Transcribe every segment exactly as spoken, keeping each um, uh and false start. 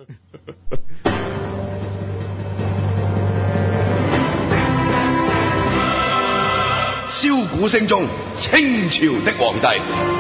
簫鼓聲中，清朝的皇帝。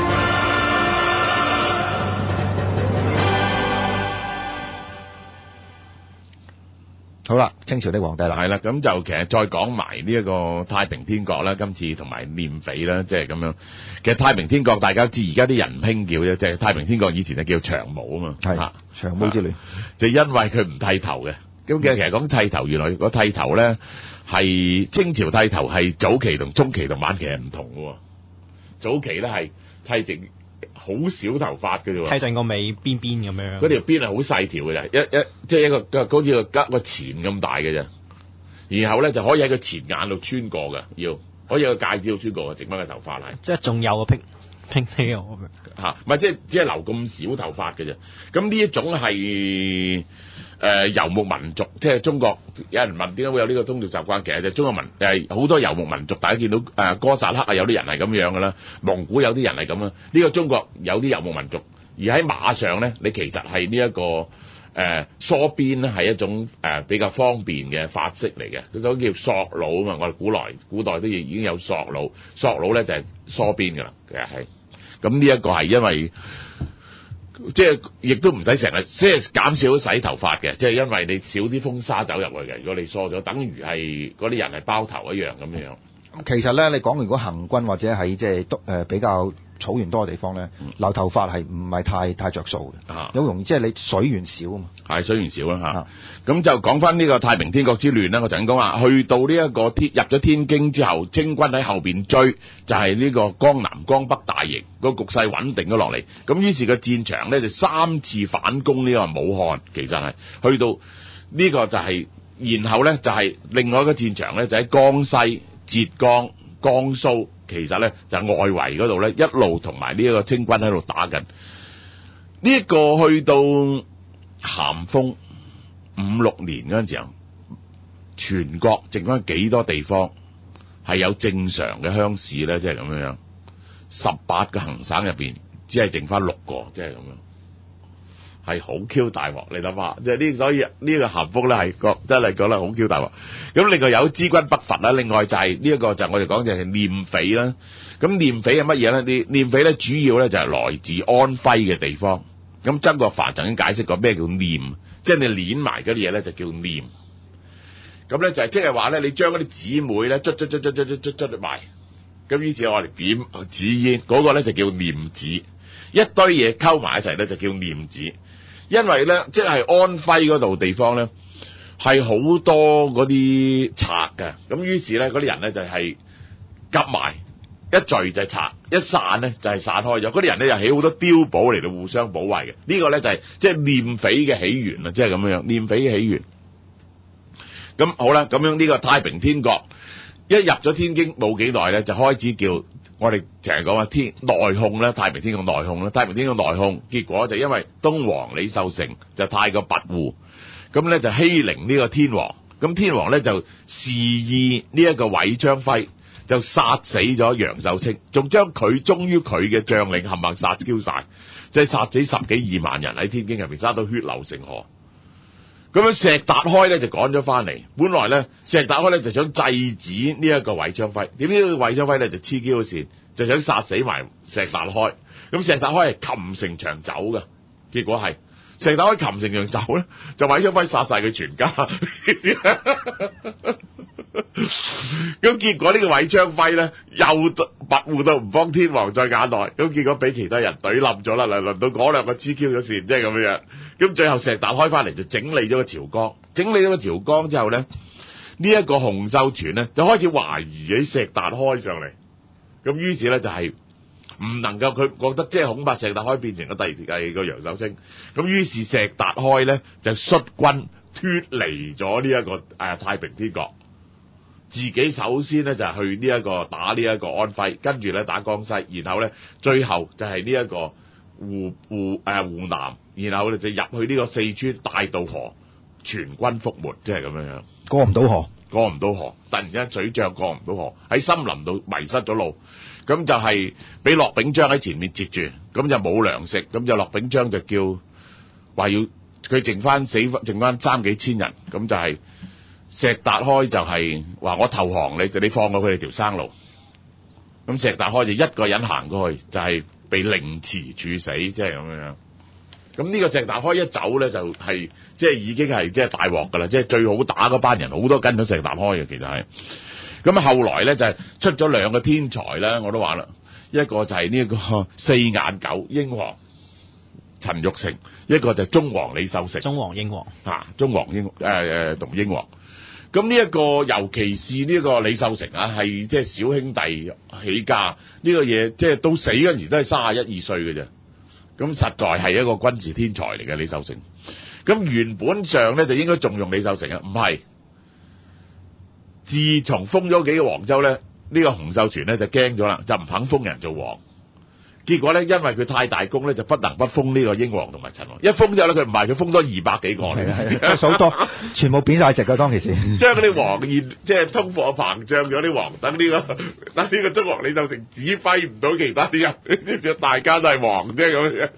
好啦，清朝的皇帝啦， 係啦，咁就其實再講埋呢一個太平天國啦，今次同埋念匪啦，即係咁樣。其實太平天國大家知，而家啲人唔興叫啫，即係太平天國以前係叫長毛啊嘛， 係長毛之亂， 就因為佢唔剃頭嘅。咁其實其實講剃頭，原來個剃頭咧係清朝剃頭係早期同中期同晚期係唔同嘅喎。早期咧係剃直好少頭髮嘅啫喎， 剃盡個尾邊邊咁樣， 嗰條邊係好細條嘅啫，一一即係一個好似個吉個錢咁大嘅啫。然後咧就可以喺個前眼度穿過嘅，要可以喺個戒指度穿過嘅，剩翻嘅頭髮係。 即係仲有個拼拼起我嚇，唔係即係只係留咁少頭髮嘅啫。咁呢一種係誒遊牧民族，即係中國有人問點解會有呢個宗族習慣？其實就中國民誒好多遊牧民族，大家見到誒、呃、哥薩克啊，有啲人係咁樣嘅啦，蒙古有啲人係咁啊。呢、這個中國有啲遊牧民族，而喺馬上咧，你其實係呢一個誒、呃、梳辮咧，係一種誒、呃、比較方便嘅髮式嚟嘅，嗰種叫索腦啊嘛。我哋古來古代都已經有索腦，索腦咧就係梳辮㗎啦，其實係。咁呢一個係因為即係亦都唔使成日即係減少洗頭髮嘅，即係因為你少啲風沙走入去嘅。如果你梳咗，等於係嗰啲人係包頭一樣咁樣。 其實咧，你講如果行軍或者喺即係誒比較草原多嘅地方咧， 嗯、 留頭髮係唔係太太着數嘅， 啊， 有容易即係你水源少啊嘛。 係水源少啦嚇。咁、啊、就講翻呢個太平天國之亂啦。我曾經講話，去到呢一個天入咗天京之後，清軍喺後邊追，就係、是、呢個江南江北大營，個局勢穩定咗落嚟。咁於是個戰場咧就三次反攻呢個武漢，其實係去到呢個就係、是，然後咧就係、是、另外一個戰場咧就喺江西、浙江、江蘇，其實咧就係、外圍嗰度咧一路同埋呢一個清軍喺度打緊。呢、這、一個去到咸豐五六年嗰陣時候，全國剩翻幾多地方係有正常嘅鄉試咧？即係咁樣樣，十八個行省入邊只係剩翻六個，即係咁樣，係好 Q 大鑊。你諗下，即係呢，所以呢個咸豐咧係覺真係覺得好 Q 大鑊。咁另外有支軍北伐啦，另外就係呢一個就我哋講就係念匪啦。咁念匪係乜嘢咧？啲念匪咧主要咧就係來自安徽嘅地方。咁曾國藩曾經解釋過咩叫念，即係你攣埋嗰啲嘢咧就叫念。咁咧就係即係話咧，你將嗰啲姊妹咧捽捽捽捽捽捽捽埋，咁於是我哋點紙煙嗰個咧就叫念紙，一堆嘢溝埋一齊咧就叫念紙。因為咧即係安徽嗰度地方咧係好多嗰啲賊嘅，咁於是咧嗰啲人咧就係夾埋。一聚就係拆，一散咧就係散開咗。嗰啲人咧就起好多碉堡嚟到互相保衛嘅。呢、這個咧就係即係念匪嘅起源啦，即係咁樣樣。念匪嘅起源。咁好啦，咁樣呢個太平天國一入咗天京冇幾耐咧，就開始叫我哋成日講話天內訌啦，太平天國內訌啦，太平天國內訌。結果就因為東皇李秀成就太過跋扈，咁咧就欺凌呢個天皇。咁天皇咧就示意呢一個韋昌輝。就殺死咗楊秀清，仲將佢忠於佢嘅將領冚唪唥殺 Q 晒，即係殺死十幾二萬人喺天京入邊，殺到血流成河。咁樣石達開咧就趕咗翻嚟，本來咧石達開咧就想制止呢一個韋昌輝，點知韋昌輝咧就黐 Q 線，就想殺死埋石達開。咁石達開係擒城牆走嘅，結果係石達開擒城牆走咧，就韋昌輝殺晒佢全家。咁結果呢個韋昌輝咧又跋扈到唔幫天皇在眼內，咁結果俾其他人懟冧咗啦，嚟輪到嗰兩個黐 Q 咗線，即係咁樣。咁最後石達開翻嚟就整理咗個朝綱，整理咗個朝綱之後咧，呢、這、一個洪秀全咧就開始懷疑喺石達開上嚟，咁於是咧就係、是、唔能夠，佢覺得即係恐怕石達開變成咗第二第二個楊秀清，咁於是石達開咧就率軍脫離咗呢一個誒、呃、太平天國。自己首先咧就係去呢一個打呢一個安徽，跟住咧打江西，然後咧最後就係呢一個湖湖誒、呃、湖南，然後咧就入去呢個四川大渡河，全軍覆沒，即係咁樣樣。 過唔到河， 過唔到河，突然間水漲過唔到河，喺森林度迷失咗路，咁就係俾駱秉璋喺前面截住，咁就冇糧食，咁就駱秉璋就叫話要佢剩翻死剩翻三幾千人，咁就係石達開就係話我投降你，你放過佢哋條生路。咁石達開就一個人行過去，就係、是、被凌遲處死，即係咁樣。咁呢個石達開一走咧，就係即係已經係即係大鑊㗎啦，即係最好打嗰班人好多跟咗石達開嘅，其實係。咁後來咧就係、是、出咗兩個天才啦，我都話啦，一個就係呢個四眼狗英皇陳玉成，一個就係中皇李秀成。 中皇英皇啊，中皇英誒誒同英皇。咁呢一個尤其是呢個李秀成啊，係即係小兄弟起家，呢、這個嘢即係到死嗰陣時都係三十一二歲嘅啫。咁實在係一個軍事天才嚟嘅李秀成。咁原本上咧就應該重用李秀成啊，唔係。自從封咗幾個黃州咧，呢、這個洪秀全咧就驚咗啦，就唔肯封人做王。結果咧，因為佢太大功咧，就不能不封呢個英皇同埋陳皇。一封之後咧，佢唔係佢封多二百幾個嚟， 係係數多，全部貶晒值㗎當其時。 將嗰啲皇現即係通貨膨脹咗啲皇，等呢、這個等呢個中皇李秀成指揮唔到其他啲人，知唔知？大家都係皇啫咁樣。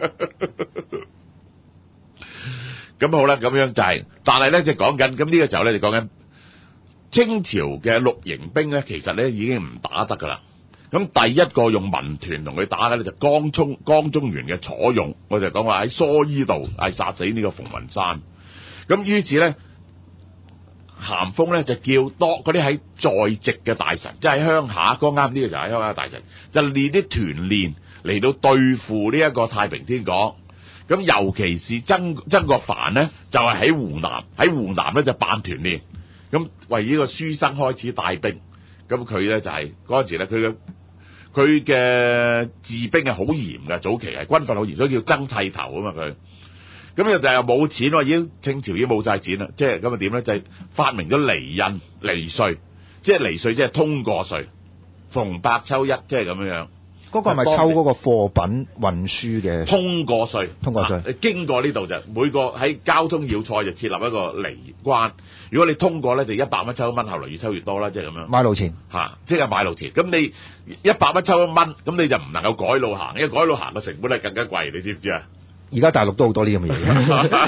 咁好啦，咁樣就係、是，但係咧就講緊，咁呢個時候咧就講緊清朝嘅綠營兵咧，其實咧已經唔打得㗎啦。咁第一個用民團同佢打嘅咧就江中江中原嘅楚勇，我就講話喺蓑衣度係殺死呢個馮雲山。咁於是咧，咸豐咧就叫多嗰啲喺在籍嘅大臣，即係喺鄉下，剛啱呢個就係鄉下大臣，就練啲團練嚟到對付呢一個太平天國。咁尤其是曾曾國藩咧，就係、是、喺湖南，喺湖南咧就辦團練，咁為呢個書生開始帶兵。咁佢咧就係嗰陣時咧，佢嘅佢嘅治兵係好嚴嘅，早期係軍訓好嚴，所以叫曾剃頭啊嘛佢。咁又就係冇錢喎，已經清朝已經冇晒錢啦，即係咁啊點咧？就係、是、發明咗離印離稅，即係離稅即係通過稅，逢百抽一，即係咁樣樣。 嗰個係咪抽嗰個貨品運輸嘅通過稅？通過稅，你、啊、經過呢度就每個喺交通要塞就設立一個離關。如果你通過咧，就一百蚊抽一蚊，後來越抽越多啦，即係咁樣。買路錢嚇、啊，即係買路錢。咁你一百蚊抽一蚊，咁你就唔能夠改路行，因為改路行嘅成本係更加貴，你知唔知啊？而家大陸都好多呢咁嘅嘢。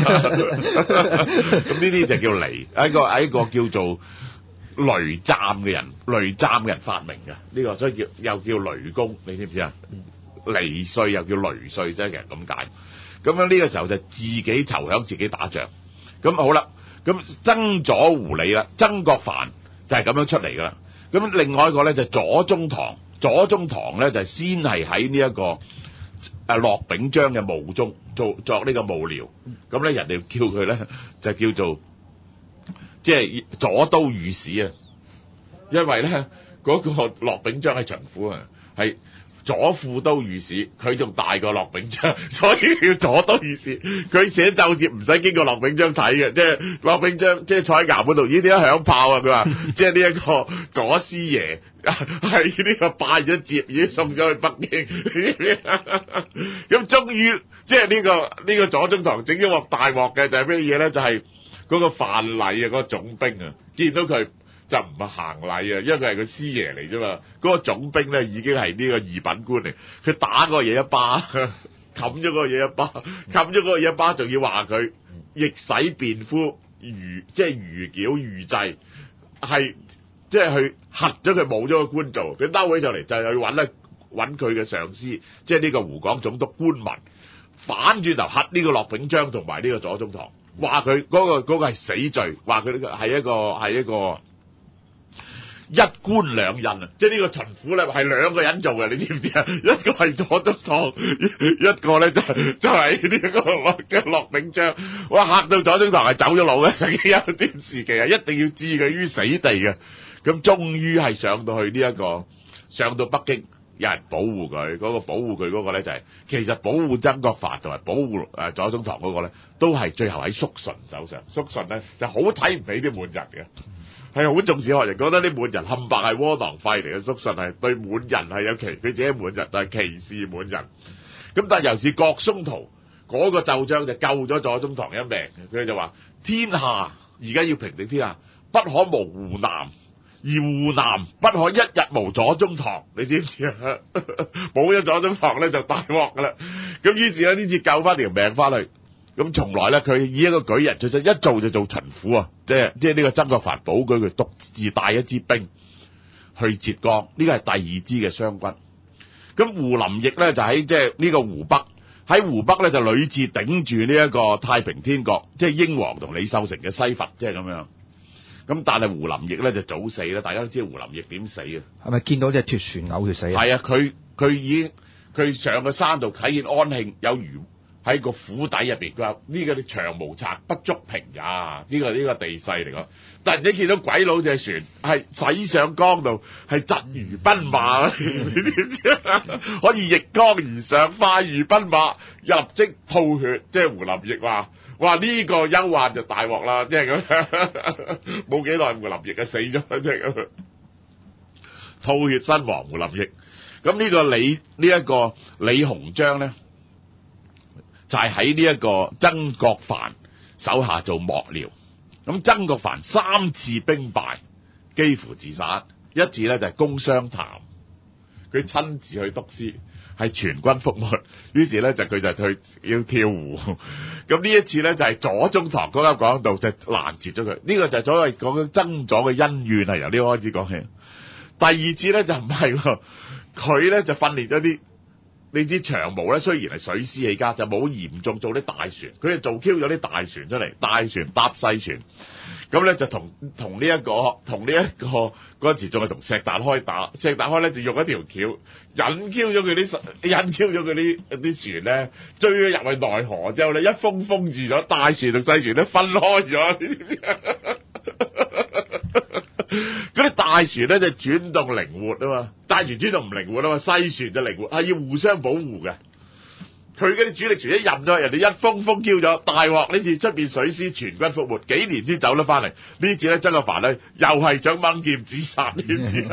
咁呢啲就叫離，喺個喺個叫做雷湛嘅人，雷湛嘅人發明嘅呢、這個，所以叫又叫雷公，你知唔知啊？離稅又叫雷稅，即係其實咁解。咁樣呢個時候就自己籌響自己打仗。咁好啦，咁曾左胡李啦，曾國藩就係咁樣出嚟噶啦。咁另外一個咧就左宗棠，左宗棠咧就先係喺呢一個誒駱秉章嘅墓中做作呢個幕僚。咁咧人哋叫佢咧就叫做。即係左都御史啊，因為咧嗰、那個駱秉章係巡撫啊，係左副都御史，佢仲大過駱秉章，所以叫左都御史。佢寫奏摺唔使經過駱秉章睇嘅，即係駱秉章即係坐喺衙門度，咦點解響炮啊？佢話即係呢一個左師爺係呢個拜咗節，已經送咗去北京。咁終於即係呢、這個呢、這個左宗棠整咗鑊大鑊嘅就係咩嘢咧？就係、是。嗰個范蠡啊，嗰、那個總兵啊，見到佢就唔係行禮啊，因為佢係個師爺嚟啫嘛。嗰、那個總兵咧已經係呢個二品官嚟，佢打個嘢一巴，冚咗個嘢一巴，冚咗個嘢一巴，仲要話佢逆使便夫，愚即係愚矯愚制，係即係去核咗佢冇咗個官做。佢兜起上嚟就係去揾咧揾佢嘅上司，即係呢個湖廣總督官文，反轉頭核呢個駱秉章同埋呢個左宗棠。話佢嗰個嗰、那個係死罪，話佢呢個係一個係一個一官兩印啊！即係呢個巡撫咧係兩個人做嘅，你知唔知啊？一個係左宗棠，一個咧就就係呢個駱嘅駱秉章。哇！嚇到左宗棠係走咗路嘅，曾經有段時期啊，一定要置佢於死地嘅。咁終於係上到去呢、這、一個上到北京。有人保護佢，嗰、那個保護佢嗰個咧就係、是、其實保護曾國藩同埋保護誒左宗棠嗰個咧，都係最後喺肅順手上。肅順咧就好睇唔起啲滿人嘅，係好重視學人，覺得啲滿人冚唪唥係窩囊廢嚟嘅。肅順係對滿人係有歧，佢自己滿人但係歧視滿人。咁但係尤其是郭松濤嗰個奏章就救咗左宗棠一命，佢就話：天下而家要平定天下，不可無湖南。而湖南不可一日無左宗棠，你知唔知啊？冇咗左宗棠咧就大鑊噶啦。咁於是咧呢次救翻條命翻去， 咁從來咧，佢以一個舉人出身，一做就做巡撫啊！即係即係呢個曾國藩保舉佢獨自帶一支兵去浙江，呢個係第二支嘅湘軍。咁胡林翼咧就喺即係呢個湖北，喺湖北咧就屢次頂住呢一個太平天國，即係英皇同李秀成嘅西伐，即係咁樣。咁但係胡林翼咧就早死啦，大家都知道胡林翼點死嘅。 係咪見到隻脫船嘔血死啊？ 係啊，佢佢已經佢上個山度睇見安慶有魚喺個府底入邊，佢話呢個啲長毛賊不足平也，呢、這個呢、這個地勢嚟講。突然間見到鬼佬隻船係駛上江度，係疾如奔馬，你點知可以逆江而上，快如奔馬，立即吐血。即係胡林翼話：哇呢、這個憂患就大鑊啦！即係咁，冇幾耐胡林翼就死咗啦，即係咁，吐血身亡。胡林翼。咁呢個李呢一、這個李鴻章咧，就係喺呢一個曾國藩手下做幕僚。咁曾國藩三次兵敗，幾乎自殺。一次咧就係攻湘潭，佢親自去督師，係全軍覆沒。於是咧就佢就去要跳湖。咁呢一次咧就係左宗棠嗰間講道就攔截咗佢。呢、這個就係所謂講緊曾左嘅恩怨係由呢個開始講起。第二次咧就唔係喎，佢咧就訓練咗啲。你知長毛咧，雖然係水師起家，就冇嚴重做啲大船，佢就做 Q 咗啲大船出嚟，大船搭細船，咁咧就同同呢一個同呢一個嗰陣時仲係同石達開打，石達開咧就用一條橋引 Q 咗佢啲引 Q 咗佢啲啲船咧，追咗入去內河之後咧，一封封住咗，大船同細船咧分開咗，你知唔知啊？嗰啲大船咧就轉動靈活啊嘛，大船轉動唔靈活啊嘛，細船就靈活，係要互相保護嘅。佢嗰啲主力船一入咗，人哋一封封 Q 咗，大鑊！呢次出邊水師全軍覆沒，幾年先走得翻嚟。呢次咧曾國藩咧又係想掹劍自殺呢次。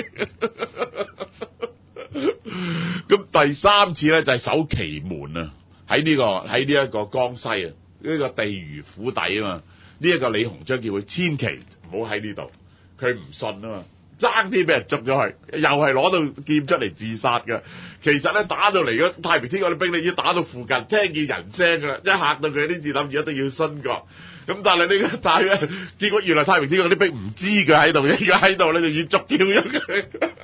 咁第三次咧就係守祁門啊，喺呢個喺呢一個江西啊，呢個地魚府邸啊嘛。呢一個李鴻章叫佢千祈唔好喺呢度。佢唔信啊嘛，爭啲俾人捉咗去，又係攞到劍出嚟自殺㗎。其實咧打到嚟嗰太平天國啲兵力已經打到附近，聽見人聲㗎啦，一嚇到佢啲字諗住一定要殉國。咁但係呢個但係咧，結果原來太平天國啲兵唔知佢喺度，而家喺度咧就要捉掉咗佢，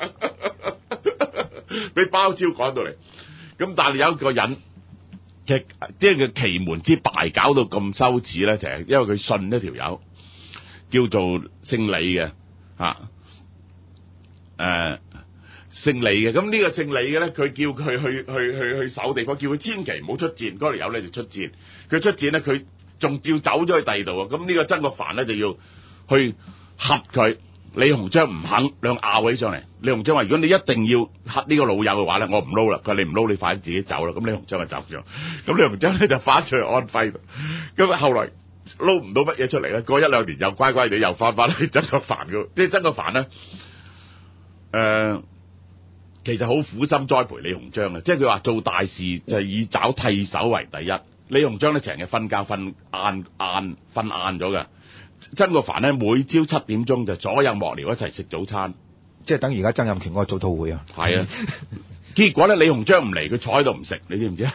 俾包超趕到嚟。咁但係有一個人，其實即係佢祁門之敗搞到咁羞恥咧，就係、是、因為佢信一條友叫做姓李嘅。啊，誒、呃，姓李嘅，咁呢個姓李嘅咧，佢叫佢去去去去守地方，叫佢千祈唔好出戰，嗰條友咧就出戰，佢出戰咧，佢仲照走咗去第二度啊，咁呢個曾國藩咧就要去嚇佢，李鴻章唔肯，兩拗起上嚟，李鴻章話：如果你一定要嚇呢個老友嘅話咧，我唔撈啦，佢話你唔撈，你快啲自己走啦，咁李鴻章就走咗，咁李鴻章咧就翻出去安徽度，咁啊後來。撈唔到乜嘢出嚟咧，過一兩年又乖乖地又翻返去曾國藩嘅，即係曾國藩咧，誒、呃，其實好苦心栽培李鴻章嘅，即係佢話做大事就係以找替手為第一。李鴻章咧成日瞓覺瞓晏晏瞓晏咗嘅，曾國藩咧每朝七點鐘就左右幕僚一齊食早餐， 即係等而家曾蔭權嗰個早禱會啊。係啊。 結果咧，李鴻章唔嚟，佢坐喺度唔食，你知唔知啊？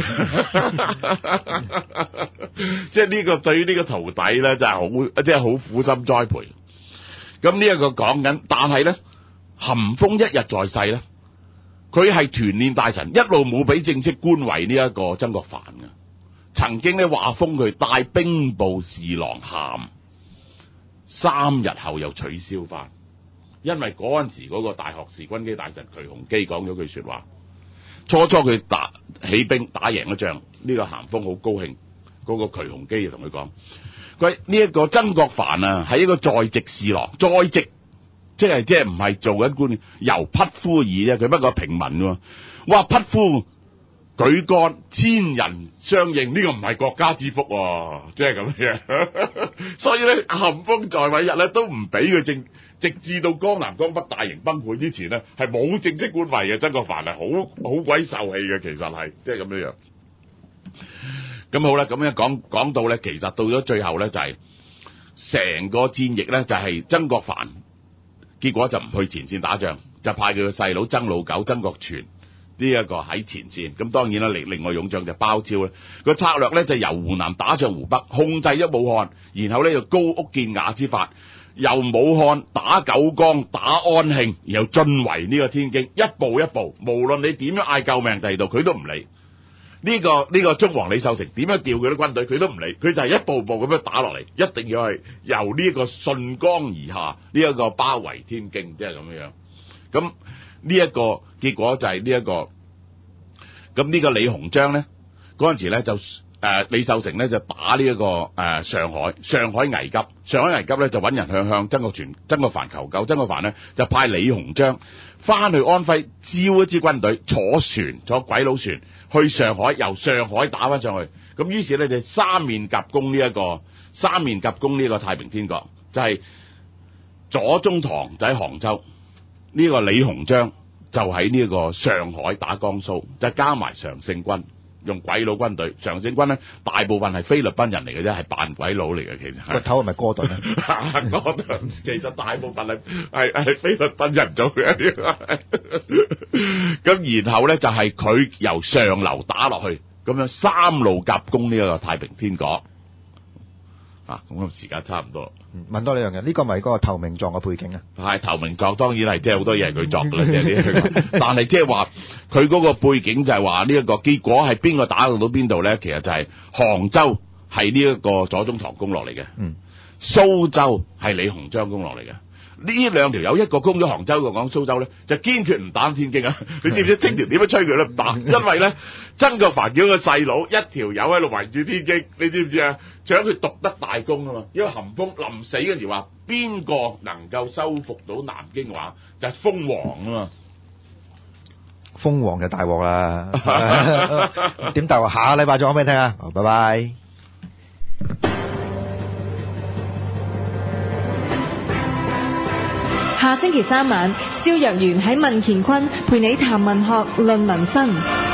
即係呢個對於呢個徒弟咧，真係好，即係好苦心栽培。咁呢一個講緊，但係咧，咸豐一日在世咧，佢係團練大臣，一路冇俾正式官位呢一個曾國藩嘅。曾經咧話封佢帶兵部侍郎銜，三日後又取消翻。因為嗰陣時嗰個大學士軍機大臣瞿鴻基講咗句說話，初初佢打起兵打贏咗仗，呢、這個咸豐好高興，嗰、那個瞿鴻基就同佢講：佢呢一個曾國藩啊，係一個在職侍郎，在職即係即係唔係做緊官，由匹夫而啫，佢不過平民喎。哇，匹夫舉杆千人相應，呢、這個唔係國家之福喎，即係咁樣。所以咧，咸豐在位日咧都唔俾佢正。直至到江南江北大營崩潰之前咧，係冇正式官位嘅。曾國藩係好好鬼受氣嘅，其實係即係咁樣樣。咁好啦，咁樣講講到咧，其實到咗最後咧，就係、是、成個戰役咧，就係、是、曾國藩結果就唔去前線打仗，就派佢個細佬曾老九、曾國荃呢一個喺前線。咁當然啦，另另外勇將就包超啦。個策略咧就由湖南打上湖北，控制咗武漢，然後咧就高屋建畂之法，由武漢打九江、打安慶，然後進圍呢個天京，一步一步，無論你點樣嗌救命，第二度佢都唔理。呢、這個呢、這個中王李秀成點樣調佢啲軍隊，佢都唔理，佢就係一步步咁樣打落嚟，一定要係由呢個順江而下，呢、這、一個包圍天京，即係咁樣。咁呢一個結果就係呢一個，咁呢個李鴻章咧嗰陣時咧就誒、呃、李秀成咧就打呢、這、一個誒、呃、上海，上海危急，上海危急咧就揾人向向曾國荃、曾國藩求救，曾國藩咧就派李鴻章翻去安徽招一支軍隊，坐船坐鬼佬船去上海，由上海打翻上去。咁於是咧就三面夾攻呢、這、一個三面夾攻呢個太平天國，就係、是、左宗棠就喺杭州，呢、這個李鴻章就喺呢個上海打江蘇，就加埋常勝軍，用鬼佬軍隊。常勝軍咧大部分係菲律賓人嚟嘅啫，係扮鬼佬嚟嘅，其實個頭係咪哥頓啊？ 哥頓其實大部分係係係菲律賓人做嘅。咁然後咧就係、是、佢由上流打落去，咁樣三路夾攻呢個太平天國。啊，咁個時間差唔多。 問多你樣嘢，呢個咪嗰個投名狀嘅背景啊？ 係投名狀，當然係即係好多嘢係佢作㗎啦，即係呢個。但係即係話佢嗰個背景就係話呢一個結果係邊個打到到邊度咧？其實就係杭州係呢一個左宗棠攻落嚟嘅， 嗯， 蘇州係李鴻章攻落嚟嘅。呢兩條友一個攻咗杭州，一個講蘇州咧，就堅決唔打天京啊！你知唔知清朝點樣吹佢都唔打？因為咧，曾國藩叫個細佬一條友喺度圍住天京，你知唔知啊？想佢獨得大功啊嘛！因為咸豐臨死嗰時話，邊個能夠收復到南京嘅話，就係、是、封王啊嘛！ 封王就大鑊啦！點大鑊？下個禮拜再講俾你聽啊！好，拜拜。 下星期三晚，蕭若元喺民乾坤陪你談文學論民生。